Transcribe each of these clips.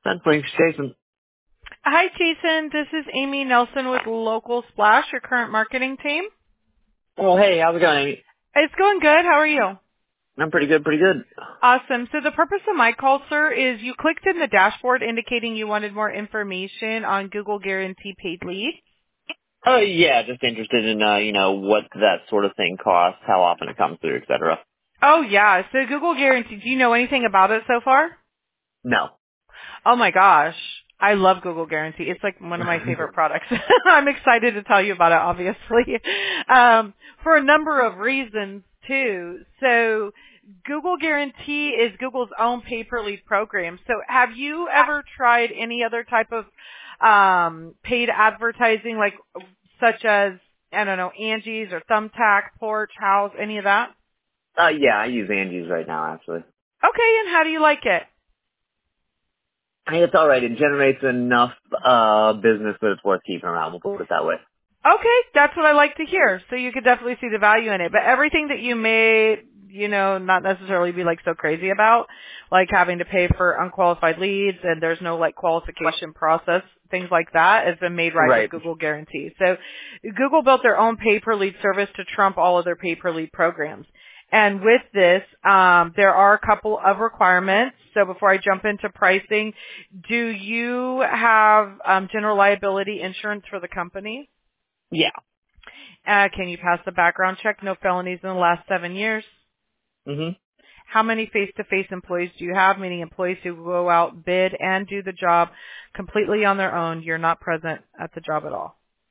Thanks, Jason. Hi, Jason. This is Amy Nelson with Local Splash, your current marketing team. Oh, hey, how's it going, Amy? It's going good. How are you? I'm pretty good, pretty good. Awesome. So the purpose of my call, sir, is you clicked in the dashboard indicating you wanted more information on Google Guarantee Paid Lead. Oh, yeah, just interested in, what that sort of thing costs, how often it comes through, et cetera. Oh, yeah. So Google Guarantee, do you know anything about it so far? No. Oh, my gosh. I love Google Guarantee. It's like one of my favorite products. I'm excited to tell you about it, obviously, for a number of reasons, too. So Google Guarantee is Google's own pay-per-lead program. So have you ever tried any other type of paid advertising, like such as, I don't know, Angie's or Thumbtack, Porch, House, any of that? Yeah, I use Angie's right now, actually. Okay, and how do you like it? Hey, it's alright. It generates enough business that it's worth keeping around. We'll put it that way. Okay, that's what I like to hear. So you could definitely see the value in it. But everything that you may, not necessarily be like so crazy about, like having to pay for unqualified leads and there's no like qualification process, things like that, has been made right with Google Guarantee. So Google built their own pay-per-lead service to trump all of their pay-per-lead programs. And with this, there are a couple of requirements. So before I jump into pricing, do you have general liability insurance for the company? Yeah. Can you pass the background check? No felonies in the last 7 years? Mm-hmm. How many face-to-face employees do you have, meaning employees who go out, bid, and do the job completely on their own? You're not present at the job at all.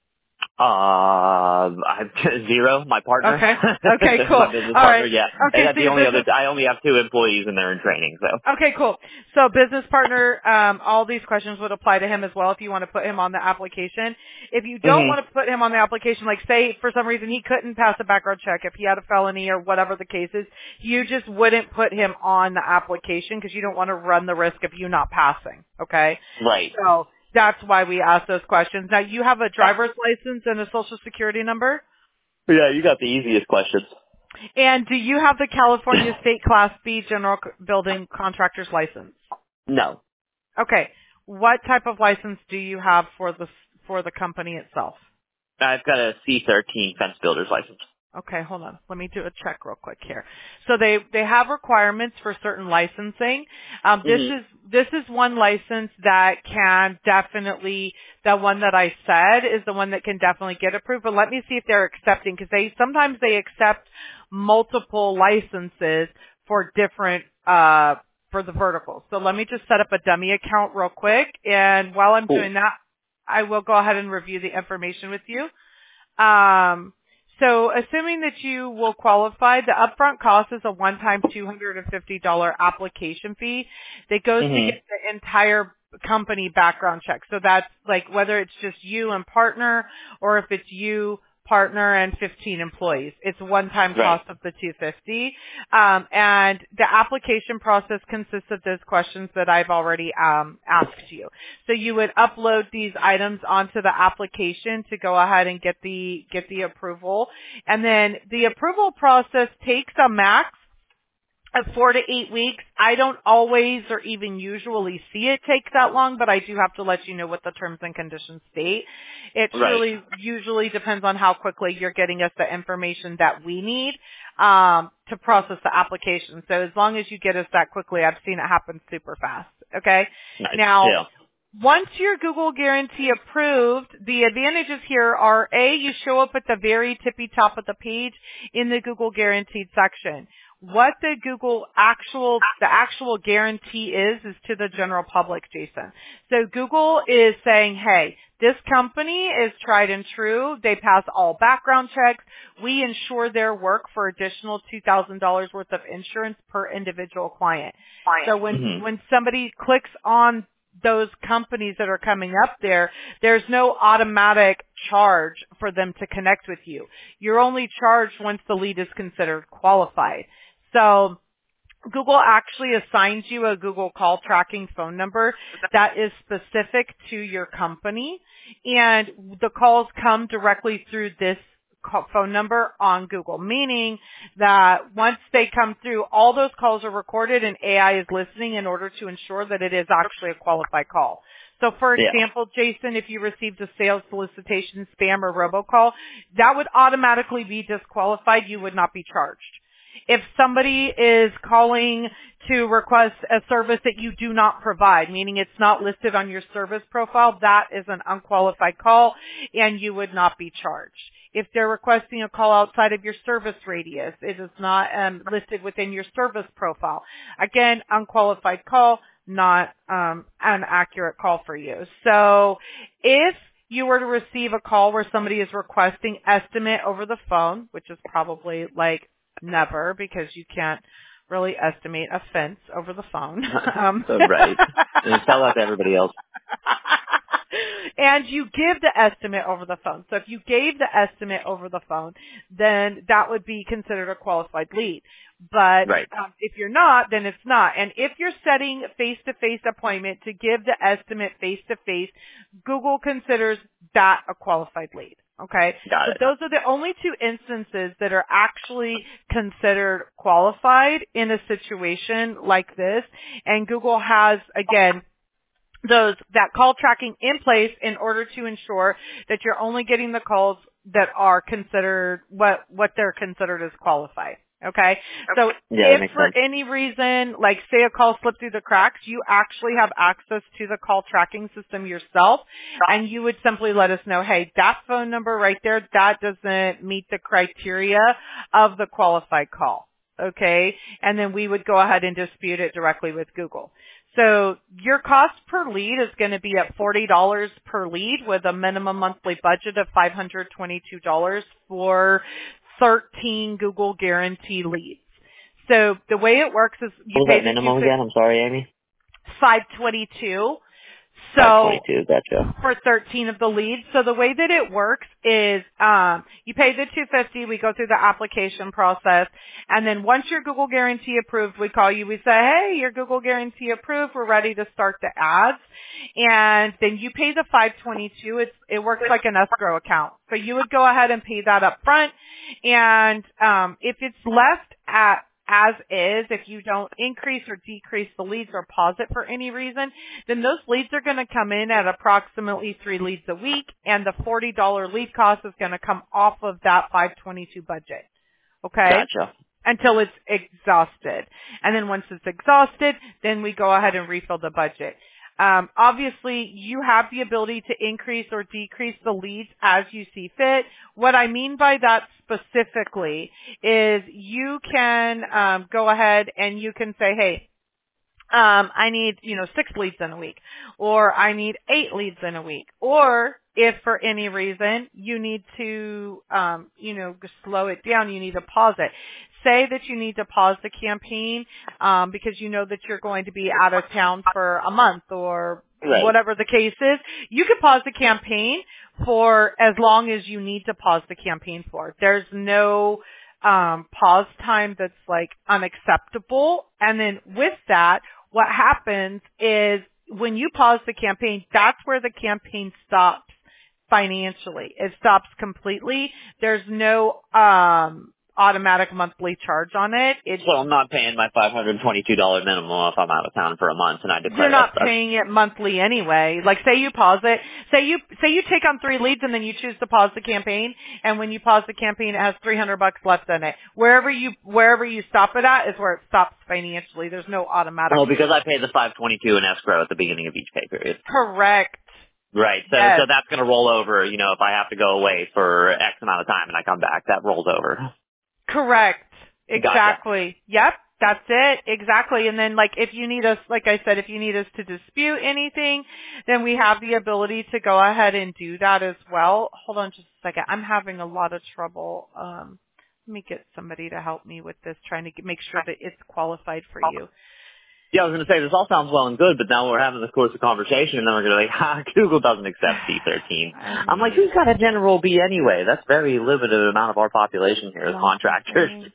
Zero. My partner. Okay. Okay, cool. My business All partner. right. Yeah. Okay, And that's so the your only business. I only have 2 employees and they're in training. So. Okay, cool. So business partner, all these questions would apply to him as well if you want to put him on the application. If you don't want to put him on the application, like say for some reason he couldn't pass a background check, if he had a felony or whatever the case is, you just wouldn't put him on the application because you don't want to run the risk of you not passing. Okay? Right. So that's why we ask those questions. Now you have a driver's license and a social security number? Yeah, you got the easiest questions. And do you have the California State Class B General Building Contractor's License? No. Okay. What type of license do you have for the company itself? I've got a C13 fence builder's license. Okay, hold on. Let me do a check real quick here. So they have requirements for certain licensing. This is one license that can definitely, the one that I said is the one that can definitely get approved. But let me see if they're accepting, because sometimes they accept multiple licenses for different for the verticals. So let me just set up a dummy account real quick, and while I'm doing that, I will go ahead and review the information with you. So assuming that you will qualify, the upfront cost is a one-time $250 application fee that goes to get the entire company background check. So that's like whether it's just you and partner or if it's you, partner, and 15 employees. It's a one-time cost of the $250. And the application process consists of those questions that I've already asked you. So you would upload these items onto the application to go ahead and get the approval. And then the approval process takes a max of 4 to 8 weeks. I don't always or even usually see it take that long, but I do have to let you know what the terms and conditions state. It really usually depends on how quickly you're getting us the information that we need to process the application. So as long as you get us that quickly, I've seen it happen super fast. Okay? Nice. Now, once your Google Guarantee approved, the advantages here are, A, you show up at the very tippy top of the page in the Google Guaranteed section. What the actual guarantee is to the general public, Jason. So Google is saying, hey, this company is tried and true. They pass all background checks. We insure their work for additional $2,000 worth of insurance per individual client. So when somebody clicks on those companies that are coming up there, there's no automatic charge for them to connect with you. You're only charged once the lead is considered qualified. So Google actually assigns you a Google call tracking phone number that is specific to your company, and the calls come directly through this phone number on Google, meaning that once they come through, all those calls are recorded and AI is listening in order to ensure that it is actually a qualified call. So for example, Jason, if you received a sales solicitation, spam, or robocall, that would automatically be disqualified. You would not be charged. If somebody is calling to request a service that you do not provide, meaning it's not listed on your service profile, that is an unqualified call and you would not be charged. If they're requesting a call outside of your service radius, it is not listed within your service profile. Again, unqualified call, not an accurate call for you. So if you were to receive a call where somebody is requesting estimate over the phone, which is probably like never, because you can't really estimate a fence over the phone. Right. And tell that to everybody else. And you give the estimate over the phone. So if you gave the estimate over the phone, then that would be considered a qualified lead. But if you're not, then it's not. And if you're setting face-to-face appointment to give the estimate face-to-face, Google considers that a qualified lead. Okay? Got it. So those are the only two instances that are actually considered qualified in a situation like this. And Google has, again, that call tracking in place in order to ensure that you're only getting the calls that are considered what they're considered as qualified. Okay? So if for any reason, like say a call slipped through the cracks, you actually have access to the call tracking system yourself, and you would simply let us know, hey, that phone number right there, that doesn't meet the criteria of the qualified call. Okay? And then we would go ahead and dispute it directly with Google. So your cost per lead is going to be at $40 per lead with a minimum monthly budget of $522 for 13 Google Guarantee leads. So the way it works is you pay that minimum again? I'm sorry, Amy. $522. So 522, gotcha. For 13 of the leads. So the way that it works is you pay the $250, we go through the application process, and then once your Google Guarantee approved, we call you, we say, hey, your Google Guarantee approved, we're ready to start the ads. And then you pay the $522. It works like an escrow account. So you would go ahead and pay that up front. And if it's left at as is, if you don't increase or decrease the leads or pause it for any reason, then those leads are going to come in at approximately 3 leads a week, and the $40 lead cost is going to come off of that $522 budget. Okay? Gotcha. Until it's exhausted. And then once it's exhausted, then we go ahead and refill the budget. Obviously, you have the ability to increase or decrease the leads as you see fit. What I mean by that specifically is you can go ahead and you can say, hey, I need, 6 leads in a week, or I need 8 leads in a week, or if for any reason you need to, slow it down, you need to pause it. Say that you need to pause the campaign, because you know that you're going to be out of town for a month or whatever the case is. You can pause the campaign for as long as you need to pause the campaign for. There's no pause time that's like unacceptable. And then with that, what happens is when you pause the campaign, that's where the campaign stops financially. It stops completely. There's no automatic monthly charge on it. So I'm not paying my $522 minimum if I'm out of town for a month and I declare you're not paying it monthly anyway. Like say you pause it, say you take on 3 leads and then you choose to pause the campaign, and when you pause the campaign it has $300 left in it. Wherever you stop it at is where it stops financially. There's no automatic. Oh, because I pay the $522 in escrow at the beginning of each pay period. Correct. Right. So yes. So that's going to roll over, if I have to go away for X amount of time and I come back, that rolls over. Correct. Exactly. Gotcha. Yep. That's it. Exactly. And then if you need us, like I said, if you need us to dispute anything, then we have the ability to go ahead and do that as well. Hold on just a second. I'm having a lot of trouble. Let me get somebody to help me with this, trying to make sure that it's qualified for you. Yeah, I was going to say, this all sounds well and good, but now we're having this course of conversation, and then we're going to be Google doesn't accept C13. I'm like, who's got a general B anyway? That's very limited amount of our population here as contractors.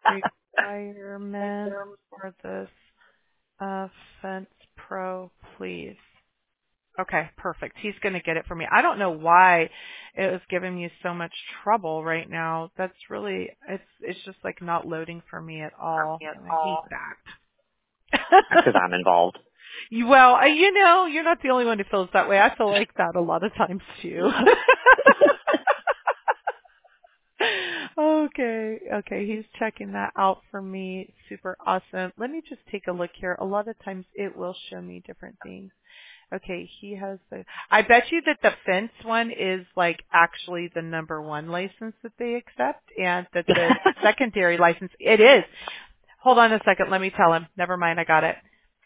Requirement for this Fence Pro, please. Okay, perfect. He's going to get it for me. I don't know why it was giving me so much trouble right now. That's really, it's just like not loading for me at all. And I hate that. That's because I'm involved. Well, you're not the only one who feels that way. I feel like that a lot of times too. Okay, he's checking that out for me. Super awesome. Let me just take a look here. A lot of times it will show me different things. Okay, he has I bet you that the fence one is like actually the number one license that they accept, and that the secondary license, it is. Hold on a second, let me tell him. Never mind, I got it.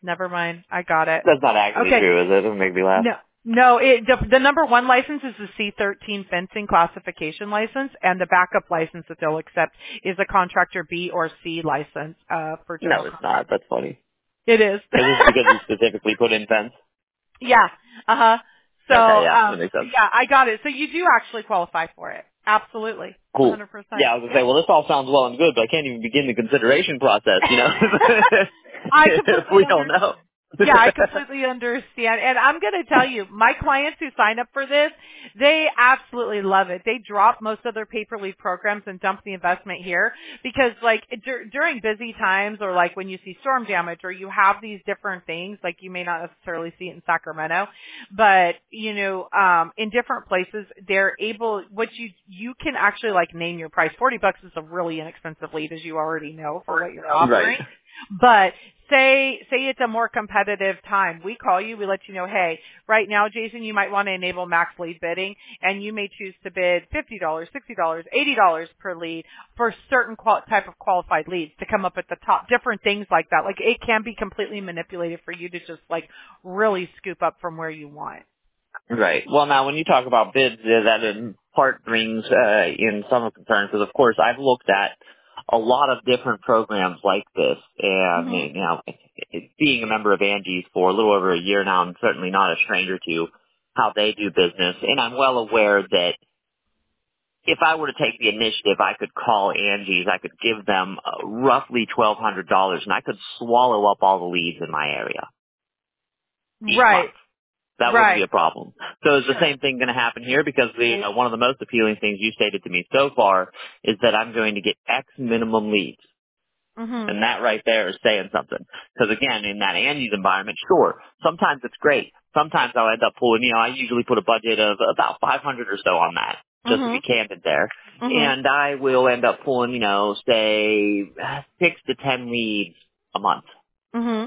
That's not actually true, is it? It doesn't make me laugh. No, the number one license is the C13 fencing classification license, and the backup license that they'll accept is a contractor B or C license, for general. No, it's not. That's funny. It is. Is this because you specifically put in fence? Yeah. So, okay, yeah, that makes sense. yeah, I got it. So you do actually qualify for it. Absolutely. Cool. 100%. Yeah, I was going to say, well, this all sounds well and good, but I can't even begin the consideration process, I if we don't know. Yeah, I completely understand. And I'm going to tell you, my clients who sign up for this, they absolutely love it. They drop most of their pay-per-lead programs and dump the investment here because like during busy times or like when you see storm damage or you have these different things, like you may not necessarily see it in Sacramento, but in different places, they're able, you can actually like name your price. $40 is a really inexpensive lead, as you already know, for what you're offering. Right. But say it's a more competitive time. We call you, we let you know, hey, right now, Jason, you might want to enable max lead bidding, and you may choose to bid $50, $60, $80 per lead for certain type of qualified leads to come up at the top, different things like that. Like it can be completely manipulated for you to just like really scoop up from where you want. Right. Well, now when you talk about bids, that in part brings in some concern because, of course, I've looked at a lot of different programs like this, and being a member of Angie's for a little over a year now, I'm certainly not a stranger to how they do business, and I'm well aware that if I were to take the initiative, I could call Angie's, I could give them roughly $1,200, and I could swallow up all the leads in my area. Right. Month. That wouldn't be a problem. So is the same thing going to happen here? Because one of the most appealing things you stated to me so far is that I'm going to get X minimum leads. Mm-hmm. And that right there is saying something. Because again, in that Angie's environment, sure, sometimes it's great. Sometimes I'll end up pulling, I usually put a budget of about 500 or so on that, just to be candid there. Mm-hmm. And I will end up pulling, say 6 to 10 leads a month. Mm-hmm.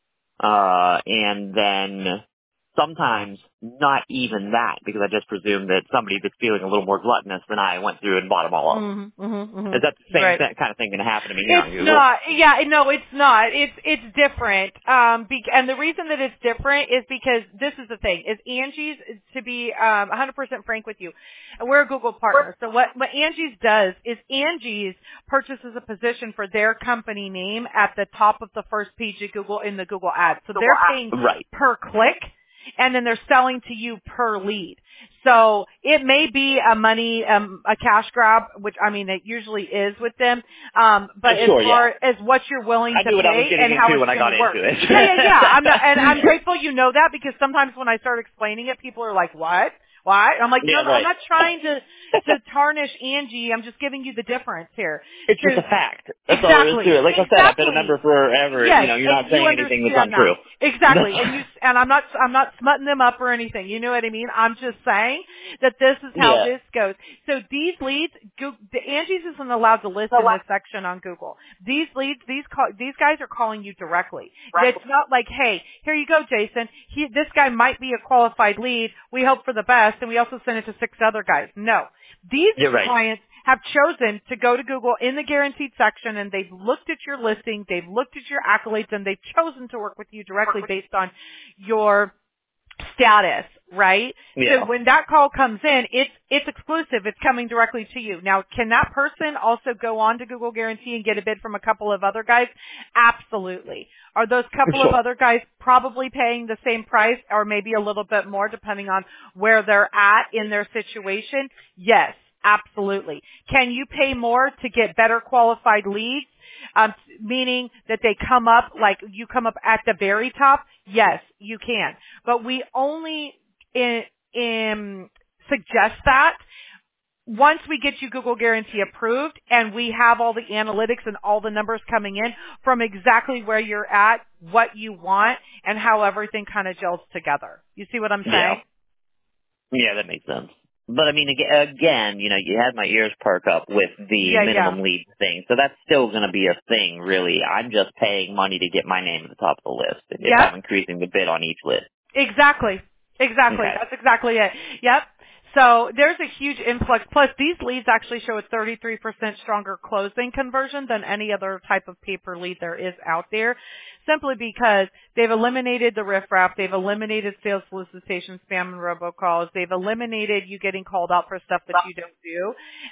And then sometimes not even that, because I just presume that somebody that's feeling a little more gluttonous than I went through and bought them all up. Mm-hmm, mm-hmm. Is that the same kind of thing going to happen to me here on Google? Not. Yeah, no, it's not. It's different. And the reason that it's different is because this is the thing, is Angie's, to be 100% frank with you, we're a Google partner. So what Angie's does is Angie's purchases a position for their company name at the top of the first page of Google in the Google ads. So they're paying per click. And then they're selling to you per lead. So it may be a cash grab, which it usually is with them. But as far as what you're willing to pay and how it's going to work. Yeah. I'm grateful you know that, because sometimes when I start explaining it, people are like, what? Why? I'm like, no, I'm not trying to tarnish Angie. I'm just giving you the difference here. It's just a fact. That's all there is to it. Like I said, I've been a member forever. Yes, you're not saying anything that's untrue. Exactly. And I'm not smutting them up or anything. You know what I mean? I'm just saying that this is how this goes. So these leads, Angie's isn't allowed to list in this section on Google. These leads, these guys are calling you directly. It's not like, hey, here you go, Jason. This guy might be a qualified lead. We hope for the best. And we also send it to 6 other guys. No. These clients have chosen to go to Google in the guaranteed section, and they've looked at your listing, they've looked at your accolades, and they've chosen to work with you directly based on your status, right? Yeah. So when that call comes in, it's exclusive. It's coming directly to you. Now, can that person also go on to Google Guarantee and get a bid from a couple of other guys? Absolutely. Are those couple of other guys probably paying the same price or maybe a little bit more depending on where they're at in their situation? Yes, absolutely. Can you pay more to get better qualified leads? meaning that they come up, like you come up at the very top, yes, you can. But we only suggest that once we get you Google Guarantee approved and we have all the analytics and all the numbers coming in from exactly where you're at, what you want, and how everything kind of gels together. You see what I'm saying? Yeah, that makes sense. But I mean, again, you know, you had my ears perk up with the minimum lead thing, so that's still going to be a thing, really. I'm just paying money to get my name at the top of the list if I'm increasing the bid on each list. Exactly. Okay. That's exactly it. Yep. So there's a huge influx. Plus, these leads actually show a 33% stronger closing conversion than any other type of paper lead there is out there, simply because they've eliminated the riffraff, they've eliminated sales solicitation, spam, and robocalls, they've eliminated you getting called out for stuff that you don't do,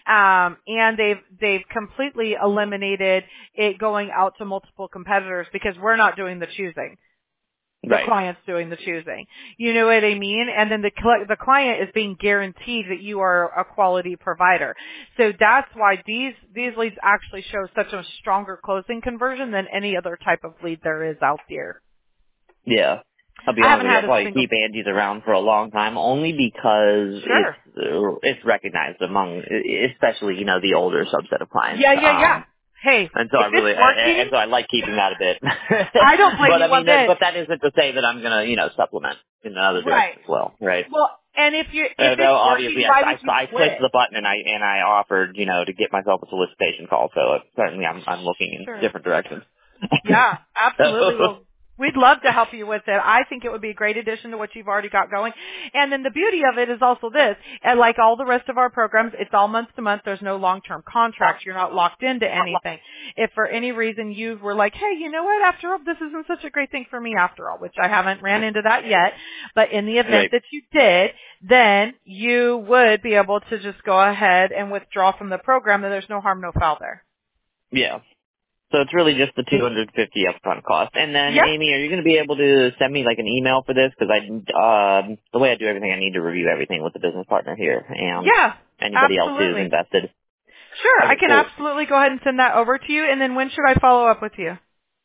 and they've completely eliminated it going out to multiple competitors because we're not doing the choosing. The client's doing the choosing. You know what I mean? And then the client is being guaranteed that you are a quality provider. So that's why these leads actually show such a stronger closing conversion than any other type of lead there is out there. Yeah. I'll be honest with you, I'll probably keep Angie's around for a long time only because it's recognized among, especially, you know, the older subset of clients. Yeah. Hey, and so I like keeping that a bit. I don't blame you one bit. But that isn't to say that I'm going to, you know, supplement in another direction as well, right? Well, and if it's obviously, working, why would you I clicked the button and I offered, you know, to get myself a solicitation call. So certainly I'm looking in different directions. Yeah, absolutely. Well, we'd love to help you with it. I think it would be a great addition to what you've already got going. And then the beauty of it is also this, and like all the rest of our programs, it's all month to month. There's no long-term contracts. You're not locked into anything. If for any reason you were like, hey, you know what, after all, this isn't such a great thing for me after all, which I haven't ran into that yet, but in the event that you did, then you would be able to just go ahead and withdraw from the program, and there's no harm, no foul there. Yeah. So it's really just the $250 upfront cost. And then, Amy, are you going to be able to send me like an email for this? Because the way I do everything, I need to review everything with the business partner here and anybody else who's invested. Sure, I can absolutely go ahead and send that over to you. And then when should I follow up with you?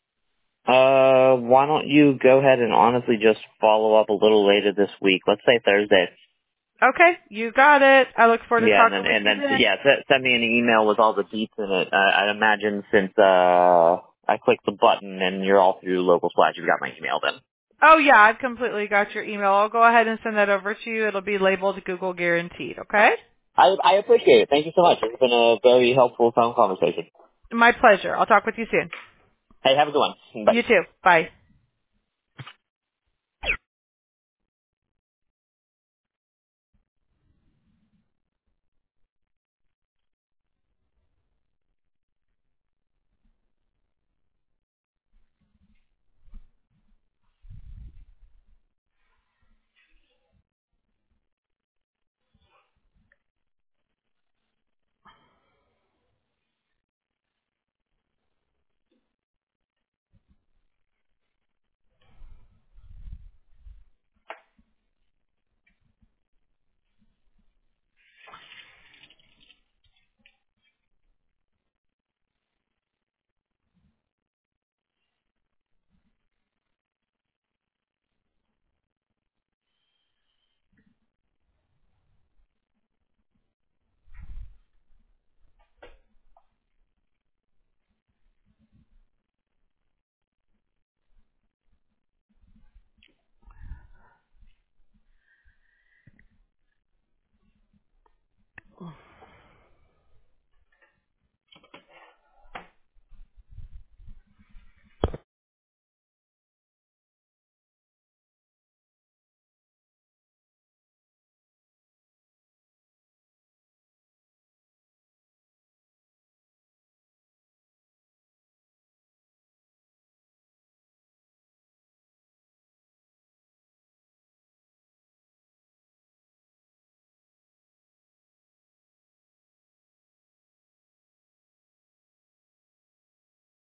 Why don't you go ahead and honestly just follow up a little later this week? Let's say Thursday. Okay, you got it. I look forward to talking with you. And then send me an email with all the deets in it. I imagine since I clicked the button and you're all through Local Splash, you've got my email then. Oh yeah, I've completely got your email. I'll go ahead and send that over to you. It'll be labeled Google Guaranteed, okay? I appreciate it. Thank you so much. It's been a very helpful phone conversation. My pleasure. I'll talk with you soon. Hey, have a good one. Bye. You too. Bye.